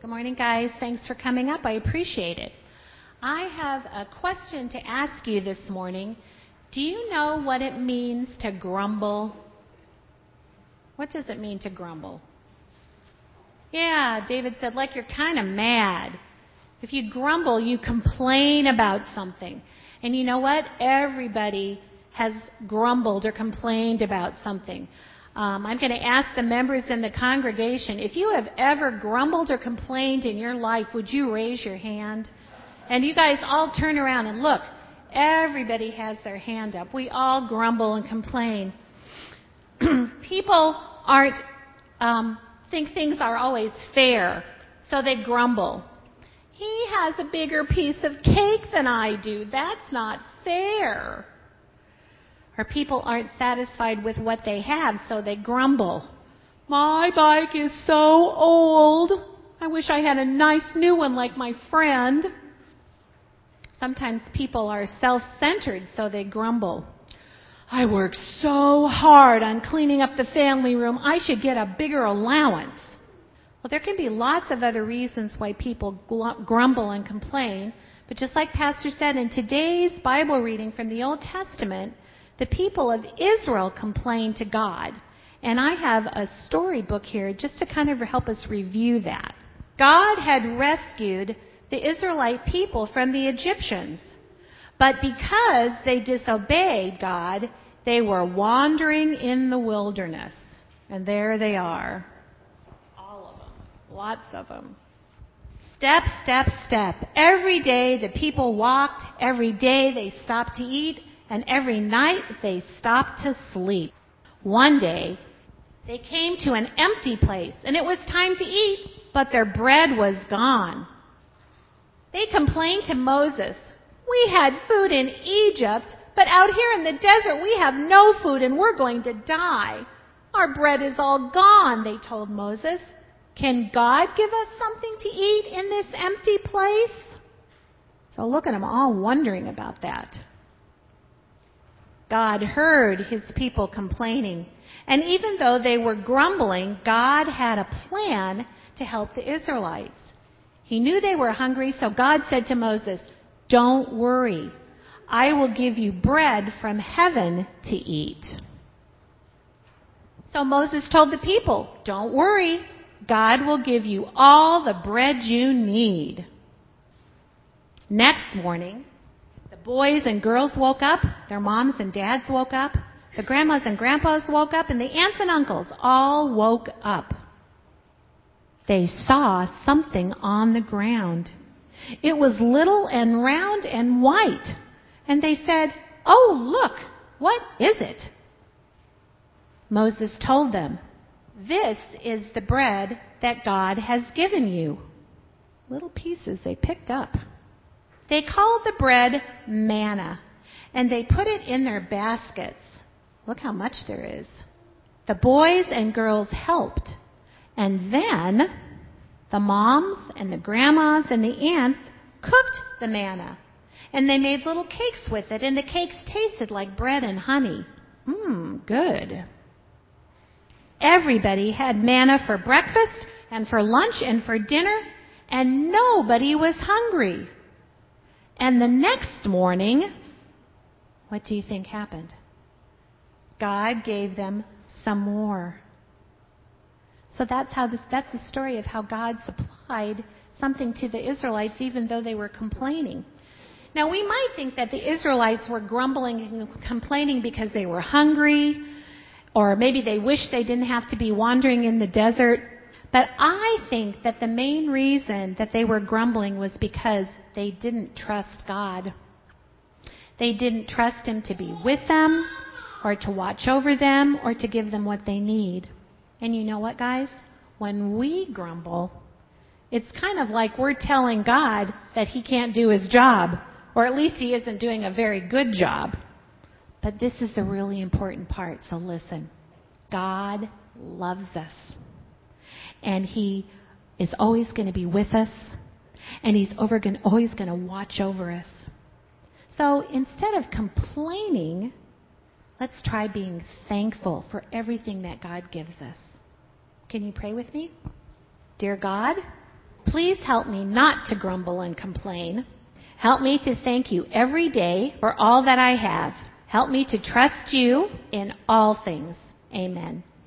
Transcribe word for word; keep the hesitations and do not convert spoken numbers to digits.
Good morning, guys. Thanks for coming up. I appreciate it. I have a question to ask you this morning. Do you know what it means to grumble? What does it mean to grumble? Yeah, David said, like you're kind of mad. If you grumble, you complain about something. And you know what? Everybody has grumbled or complained about something. Um, I'm going to ask the members in the congregation, if you have ever grumbled or complained in your life, would you raise your hand? And you guys all turn around and look. Everybody has their hand up. We all grumble and complain. People aren't um, think things are always fair, so they grumble. He has a bigger piece of cake than I do. That's not fair. Or people aren't satisfied with what they have, so they grumble. My bike is so old. I wish I had a nice new one like my friend. Sometimes people are self-centered, so they grumble. I work so hard on cleaning up the family room. I should get a bigger allowance. Well, there can be lots of other reasons why people grumble and complain. But just like Pastor said, in today's Bible reading from the Old Testament, the people of Israel complained to God. And I have a storybook here just to kind of help us review that. God had rescued the Israelite people from the Egyptians. But because they disobeyed God, they were wandering in the wilderness. And there they are. All of them. Lots of them. Step, step, step. Every day the people walked. Every day they stopped to eat. And every night they stopped to sleep. One day they came to an empty place. And it was time to eat. But their bread was gone. They complained to Moses. We had food in Egypt, but out here in the desert we have no food and we're going to die. Our bread is all gone, they told Moses. Can God give us something to eat in this empty place? So look at them all wondering about that. God heard his people complaining. And even though they were grumbling, God had a plan to help the Israelites. He knew they were hungry, so God said to Moses, don't worry. I will give you bread from heaven to eat. So Moses told the people, don't worry. God will give you all the bread you need. Next morning, the boys and girls woke up. Their moms and dads woke up. The grandmas and grandpas woke up. And the aunts and uncles all woke up. They saw something on the ground. It was little and round and white. And they said, oh, look, what is it? Moses told them, this is the bread that God has given you. Little pieces they picked up. They called the bread manna, and they put it in their baskets. Look how much there is. The boys and girls helped. And then the moms and the grandmas and the aunts cooked the manna. And they made little cakes with it, and the cakes tasted like bread and honey. Mmm, good. Everybody had manna for breakfast and for lunch and for dinner, and nobody was hungry. And the next morning, what do you think happened? God gave them some more. So that's how this, that's the story of how God supplied something to the Israelites even though they were complaining. Now we might think that the Israelites were grumbling and complaining because they were hungry, or maybe they wished they didn't have to be wandering in the desert. But I think that the main reason that they were grumbling was because they didn't trust God. They didn't trust Him to be with them, or to watch over them, or to give them what they need. And you know what, guys? When we grumble, it's kind of like we're telling God that He can't do His job, or at least He isn't doing a very good job. But this is the really important part, so listen. God loves us. And He is always going to be with us. And He's over going, always going to watch over us. So instead of complaining, let's try being thankful for everything that God gives us. Can you pray with me? Dear God, Please help me not to grumble and complain. Help me to thank you every day for all that I have. Help me to trust you in all things. Amen.